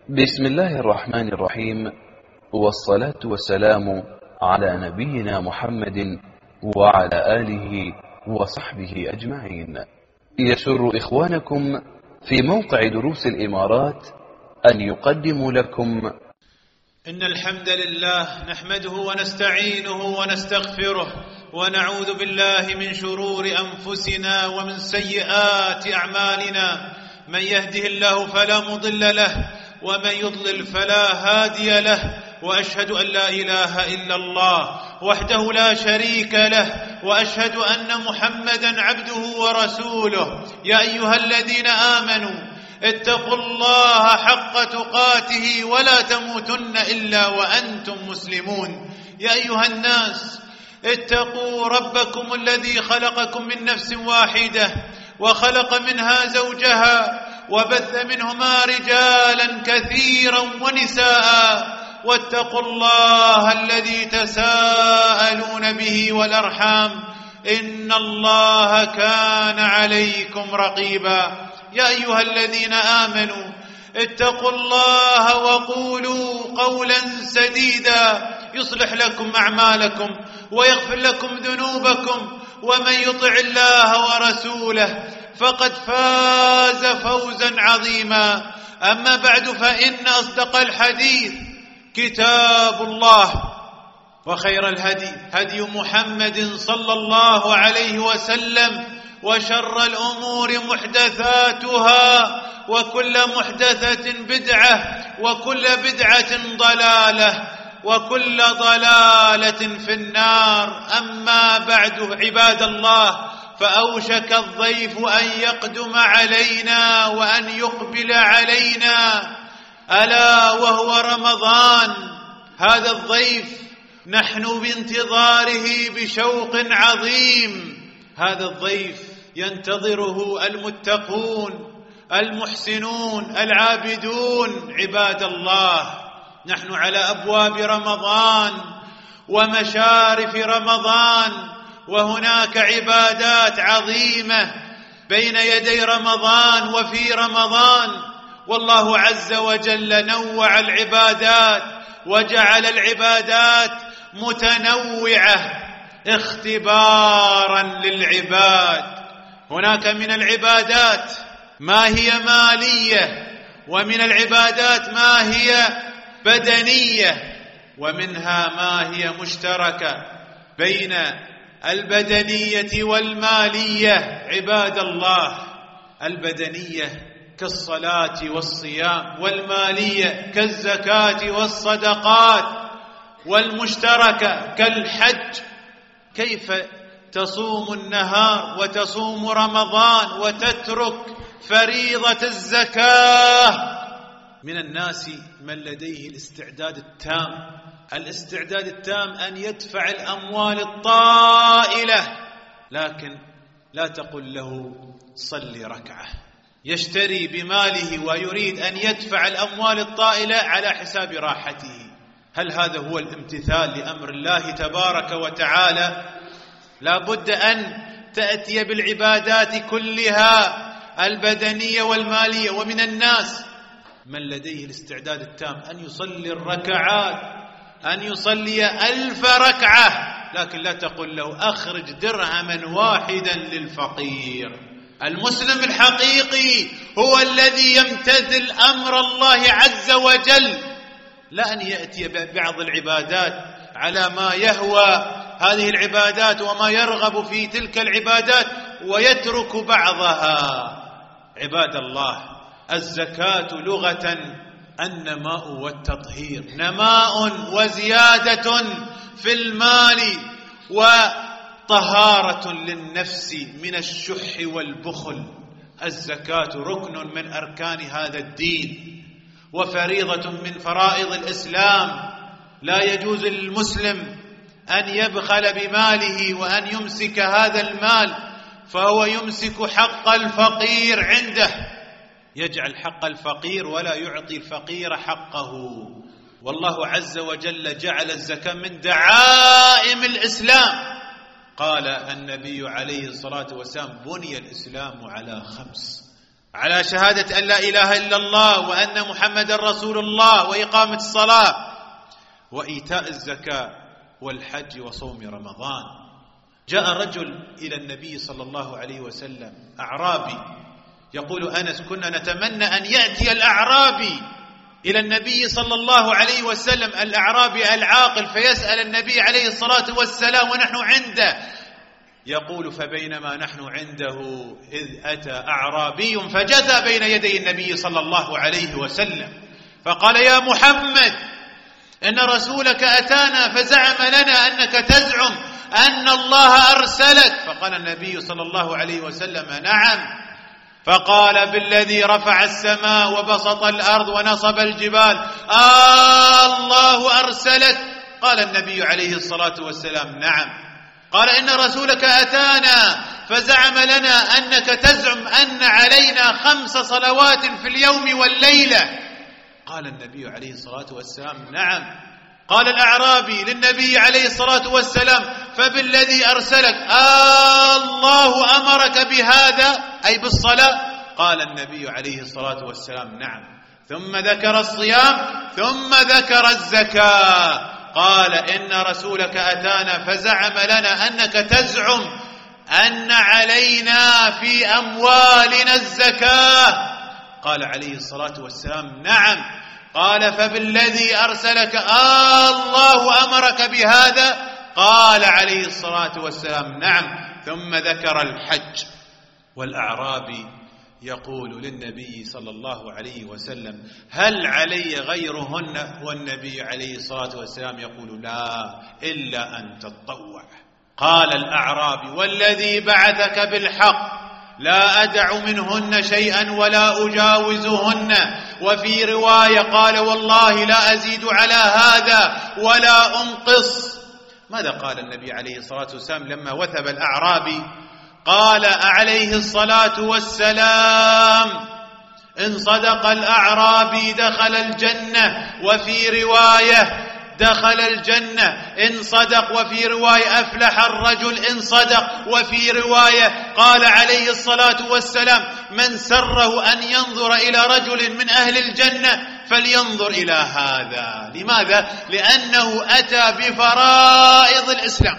بسم الله الرحمن الرحيم، والصلاة والسلام على نبينا محمد وعلى آله وصحبه أجمعين. يسر إخوانكم في موقع دروس الإمارات أن يقدموا لكم إن الحمد لله نحمده ونستعينه ونستغفره ونعوذ بالله من شرور أنفسنا ومن سيئات أعمالنا. من يهده الله فلا مضل له ومن يضلل فلا هادي له، وأشهد أن لا إله إلا الله وحده لا شريك له، وأشهد أن محمدا عبده ورسوله. يا أيها الذين آمنوا اتقوا الله حق تقاته ولا تموتن إلا وأنتم مسلمون. يا أيها الناس اتقوا ربكم الذي خلقكم من نفس واحدة وخلق منها زوجها وبث منهما رجالا كثيرا ونساء، واتقوا الله الذي تساءلون به والأرحام إن الله كان عليكم رقيبا. يا أيها الذين آمنوا اتقوا الله وقولوا قولا سديدا يصلح لكم أعمالكم ويغفر لكم ذنوبكم، ومن يطع الله ورسوله فقد فاز فوزا عظيما. أما بعد، فإن أصدق الحديث كتاب الله، وخير الهدي هدي محمد صلى الله عليه وسلم، وشر الأمور محدثاتها، وكل محدثة بدعة، وكل بدعة ضلالة، وكل ضلالة في النار. أما بعد، عباد الله، فأوشك الضيف أن يقدم علينا وأن يقبل علينا، ألا وهو رمضان. هذا الضيف نحن بانتظاره بشوق عظيم. هذا الضيف ينتظره المتقون المحسنون العابدون. عباد الله، نحن على أبواب رمضان ومشارف رمضان، وهناك عبادات عظيمة بين يدي رمضان وفي رمضان، والله عز وجل نوع العبادات وجعل العبادات متنوعة اختبارا للعباد. هناك من العبادات ما هي مالية، ومن العبادات ما هي بدنية، ومنها ما هي مشتركة بين البدنية والمالية. عباد الله، البدنية كالصلاة والصيام، والمالية كالزكاة والصدقات، والمشتركة كالحج. كيف تصوم النهار وتصوم رمضان وتترك فريضة الزكاة؟ من الناس من لديه الاستعداد التام أن يدفع الأموال الطائلة، لكن لا تقل له صلي ركعة. يشتري بماله ويريد أن يدفع الأموال الطائلة على حساب راحته. هل هذا هو الامتثال لأمر الله تبارك وتعالى؟ لا بد أن تأتي بالعبادات كلها البدنية والمالية. ومن الناس من لديه الاستعداد التام أن يصلي الركعات، أن يصلي 1000 ركعة، لكن لا تقل له أخرج درهما واحدا للفقير. المسلم الحقيقي هو الذي يمتثل أمر الله عز وجل، لا أن يأتي ببعض العبادات على ما يهوى هذه العبادات وما يرغب في تلك العبادات ويترك بعضها. عباد الله، الزكاة لغة النماء والتطهير، نماء وزيادة في المال، وطهارة للنفس من الشح والبخل. الزكاة ركن من أركان هذا الدين وفريضة من فرائض الإسلام. لا يجوز للمسلم أن يبخل بماله وأن يمسك هذا المال، فهو يمسك حق الفقير عنده، يجعل حق الفقير ولا يعطي الفقير حقه. والله عز وجل جعل الزكاة من دعائم الإسلام. قال النبي عليه الصلاة والسلام: بني الإسلام على 5: على شهادة أن لا إله إلا الله وأن محمد رسول الله وإقامة الصلاة وإيتاء الزكاة والحج وصوم رمضان. جاء رجل إلى النبي صلى الله عليه وسلم أعرابي، يقول أنس: كنا نتمنى أن يأتي الأعرابي إلى النبي صلى الله عليه وسلم، الأعرابي العاقل، فيسأل النبي عليه الصلاة والسلام ونحن عنده. يقول: فبينما نحن عنده إذ أتى أعرابي فجثى بين يدي النبي صلى الله عليه وسلم فقال: يا محمد، إن رسولك أتانا فزعم لنا أنك تزعم أن الله أرسلك. فقال النبي صلى الله عليه وسلم: نعم. فقال: بالذي رفع السماء وبسط الأرض ونصب الجبال، الله أرسلك؟ قال النبي عليه الصلاة والسلام: نعم. قال: إن رسولك أتانا فزعم لنا أنك تزعم أن علينا 5 صلوات في اليوم والليلة. قال النبي عليه الصلاة والسلام: نعم. قال الأعرابي للنبي عليه الصلاة والسلام: فبالذي أرسلك، الله أمرك بهذا أي بالصلاة؟ قال النبي عليه الصلاة والسلام: نعم. ثم ذكر الصيام ثم ذكر الزكاة. قال: إن رسولك أتانا فزعم لنا أنك تزعم أن علينا في أموالنا الزكاة. قال عليه الصلاة والسلام: نعم. قال: فبالذي أرسلك، الله أمرك بهذا؟ قال عليه الصلاة والسلام: نعم. ثم ذكر الحج. والأعرابي يقول للنبي صلى الله عليه وسلم: هل علي غيرهن؟ والنبي عليه الصلاة والسلام يقول: لا، إلا أن تتطوع. قال الأعرابي: والذي بعثك بالحق لا أدع منهن شيئا ولا أجاوزهن. وفي رواية قال: والله لا أزيد على هذا ولا أنقص. ماذا قال النبي عليه الصلاة والسلام لما وثب الأعرابي؟ قال عليه الصلاة والسلام: إن صدق الأعرابي دخل الجنة. وفي رواية: دخل الجنة إن صدق. وفي رواية: أفلح الرجل إن صدق. وفي رواية قال عليه الصلاة والسلام: من سره أن ينظر إلى رجل من أهل الجنة فلينظر إلى هذا. لماذا؟ لأنه أتى بفرائض الإسلام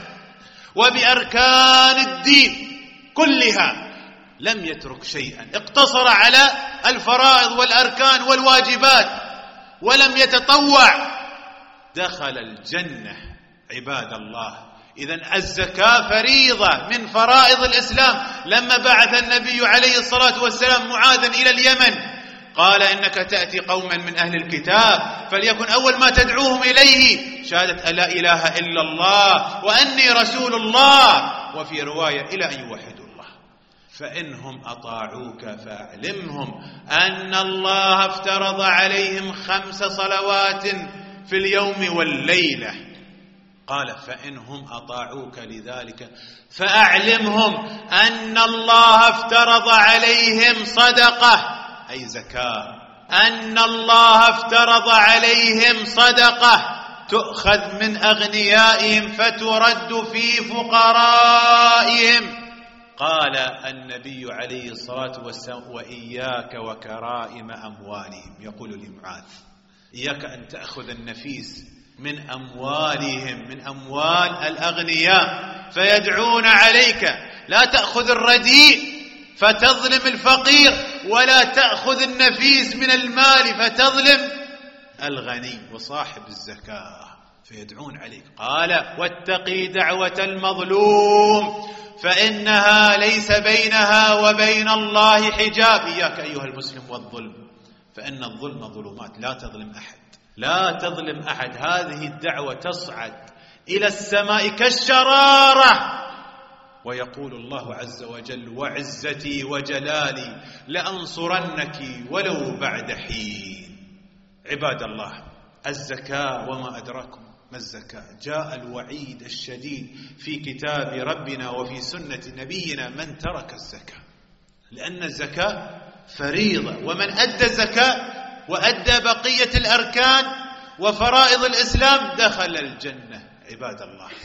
وبأركان الدين كلها، لم يترك شيئا، اقتصر على الفرائض والأركان والواجبات ولم يتطوع. دخل الجنة. عباد الله، إذن الزكاة فريضة من فرائض الإسلام. لما بعث النبي عليه الصلاة والسلام معاذا إلى اليمن قال: إنك تأتي قوما من أهل الكتاب فليكن أول ما تدعوهم إليه شهادة أن لا إله إلا الله وأني رسول الله. وفي رواية: إلى أن يوحدوا الله. فإنهم أطاعوك فأعلمهم أن الله افترض عليهم 5 صلوات في اليوم والليلة. قال: فإنهم أطاعوك لذلك فأعلمهم أن الله افترض عليهم صدقة أي زكاة، أن الله افترض عليهم صدقة تؤخذ من أغنيائهم فترد في فقرائهم. قال النبي عليه الصلاة والسلام: وإياك وكرائم أموالهم. يقول لمعاذ: إياك أن تأخذ النفيس من أموالهم، من أموال الأغنياء فيدعون عليك. لا تأخذ الرديء فتظلم الفقير، ولا تأخذ النفيس من المال فتظلم الغني وصاحب الزكاة فيدعون عليك. قال: واتقي دعوة المظلوم فإنها ليس بينها وبين الله حجاب. إياك أيها المسلم والظلم، فإن الظلم ظلمات، لا تظلم أحد، لا تظلم أحد. هذه الدعوة تصعد إلى السماء كالشرارة. ويقول الله عز وجل: وعزتي وجلالي لأنصرنك ولو بعد حين. عباد الله، الزكاة وما أدراكم ما الزكاة. جاء الوعيد الشديد في كتاب ربنا وفي سنة نبينا من ترك الزكاة، لأن الزكاة فريضة، ومن أدى الزكاة وأدى بقية الأركان وفرائض الإسلام دخل الجنة. عباد الله،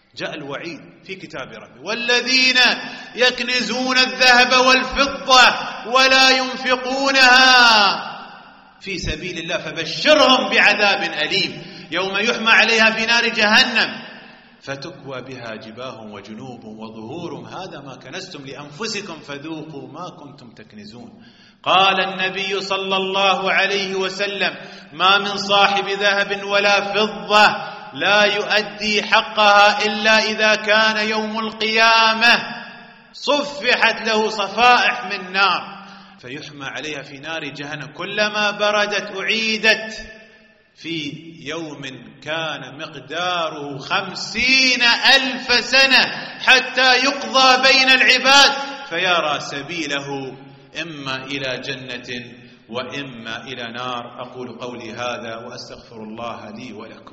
جاء الوعيد في كتاب ربي: والذين يكنزون الذهب والفضة ولا ينفقونها في سبيل الله فبشرهم بعذاب أليم يوم يحمى عليها في نار جهنم فتكوى بها جباههم وجنوبهم وظهورهم هذا ما كنزتم لأنفسكم فذوقوا ما كنتم تكنزون. قال النبي صلى الله عليه وسلم: ما من صاحب ذهب ولا فضة لا يؤدي حقها إلا إذا كان يوم القيامة صفحت له صفائح من نار فيحمى عليها في نار جهنم كلما بردت أعيدت في يوم كان مقداره 50,000 سنة حتى يقضى بين العباد فيرى سبيله إما إلى جنة وإما إلى نار. أقول قولي هذا وأستغفر الله لي ولكم.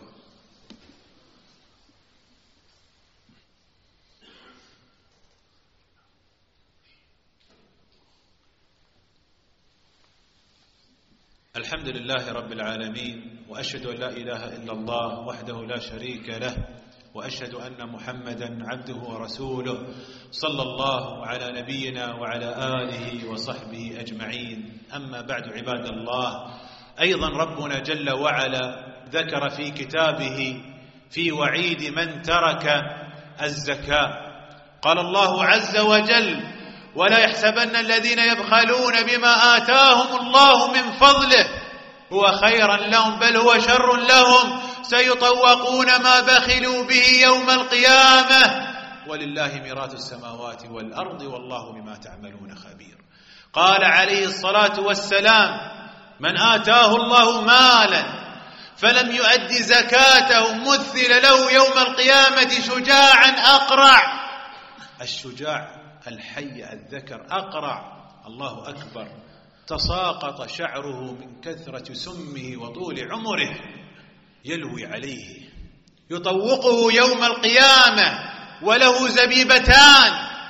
الحمد لله رب العالمين، وأشهد أن لا إله إلا الله وحده لا شريك له، وأشهد أن محمدا عبده ورسوله صلى الله على نبينا وعلى آله وصحبه أجمعين. أما بعد عباد الله، أيضا ربنا جل وعلا ذكر في كتابه في وعيد من ترك الزكاة. قال الله عز وجل: ولا يحسبن الذين يبخلون بما آتاهم الله من فضله هو خيرا لهم بل هو شر لهم سيطوقون ما بخلوا به يوم القيامة ولله ميراث السماوات والأرض والله بما تعملون خبير. قال عليه الصلاة والسلام: من آتاه الله مالا فلم يؤد زكاته مثل له يوم القيامة شجاعا أقرع. الشجاع الحي الذكر أقرع، الله أكبر، تساقط شعره من كثرة سمه وطول عمره يلوي عليه، يطوقه يوم القيامة وله زبيبتان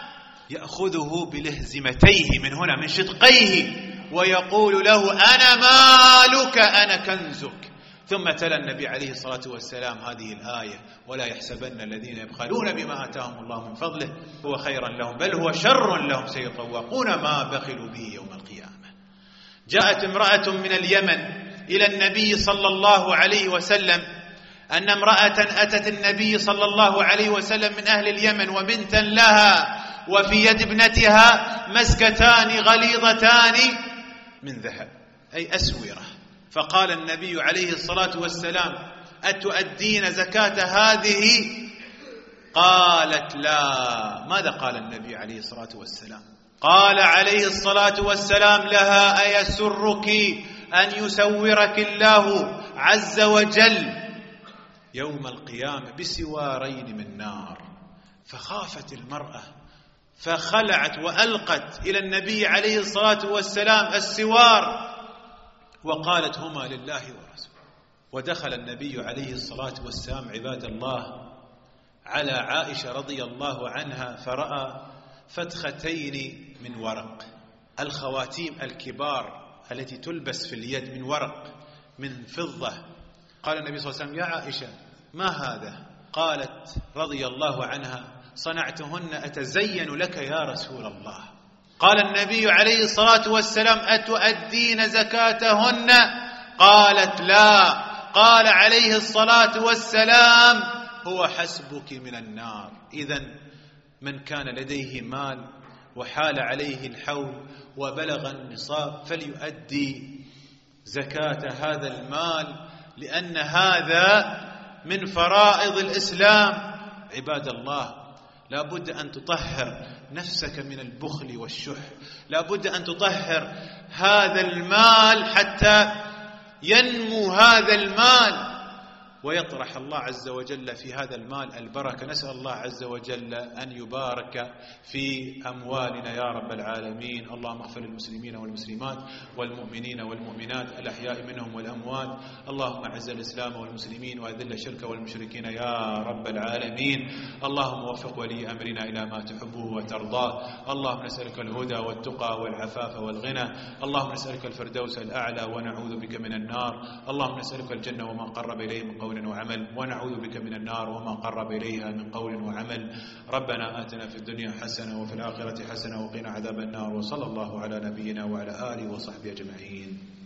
يأخذه بلهزمتيه من هنا من شدقيه ويقول له: أنا مالك أنا كنزك. ثم تلا النبي عليه الصلاة والسلام هذه الآية: ولا يحسبن الذين يبخلون بما آتاهم الله من فضله هو خيرا لهم بل هو شر لهم سيطوقون ما بخلوا به يوم القيامة. جاءت امرأة من اليمن إلى النبي صلى الله عليه وسلم أن امرأة أتت النبي صلى الله عليه وسلم من أهل اليمن وبنتا لها وفي يد ابنتها مسكتان غليظتان من ذهب أي أسورة. فقال النبي عليه الصلاة والسلام: أتؤدين زكاة هذه؟ قالت: لا. ماذا قال النبي عليه الصلاة والسلام؟ قال عليه الصلاة والسلام لها: أيسرك أن يسورك الله عز وجل يوم القيامة بسوارين من نار؟ فخافت المرأة فخلعت وألقت إلى النبي عليه الصلاة والسلام السوار وقالت: هما لله ورسوله. ودخل النبي عليه الصلاة والسلام عباد الله على عائشة رضي الله عنها فرأى فتختين من ورق، الخواتيم الكبار التي تلبس في اليد من ورق من فضة. قال النبي صلى الله عليه وسلم: يا عائشة ما هذا؟ قالت رضي الله عنها: صنعتهن أتزين لك يا رسول الله. قال النبي عليه الصلاة والسلام: أتؤدين زكاتهن؟ قالت: لا. قال عليه الصلاة والسلام: هو حسبك من النار. إذن من كان لديه مال وحال عليه الحول وبلغ النصاب فليؤدي زكاة هذا المال لأن هذا من فرائض الإسلام. عباد الله، لا بد أن تطهر نفسك من البخل والشح، لا بد أن تطهر هذا المال حتى ينمو هذا المال ويطرح الله عز وجل في هذا المال البركة. نسأل الله عز وجل أن يبارك في أموالنا يا رب العالمين. اللهم اغفر للمسلمين والمسلمات والمؤمنين والمؤمنات الأحياء منهم والأموات. اللهم اعز الإسلام والمسلمين وأذل الشرك والمشركين يا رب العالمين. اللهم وفق ولي أمرنا إلى ما تحبه وترضاه. اللهم نسألك الهدى والتقى والعفاف والغنى. اللهم نسألك الفردوس الأعلى ونعوذ بك من النار. اللهم نسألك الجنة وما قرب إليه من قول قول وعمل، ونعوذ بك من النار وما قرب إليها من قول وعمل. ربنا آتنا في الدنيا حسنة وفي الآخرة حسنة وقنا عذاب النار. وصلى الله على نبينا وعلى آله وصحبه أجمعين.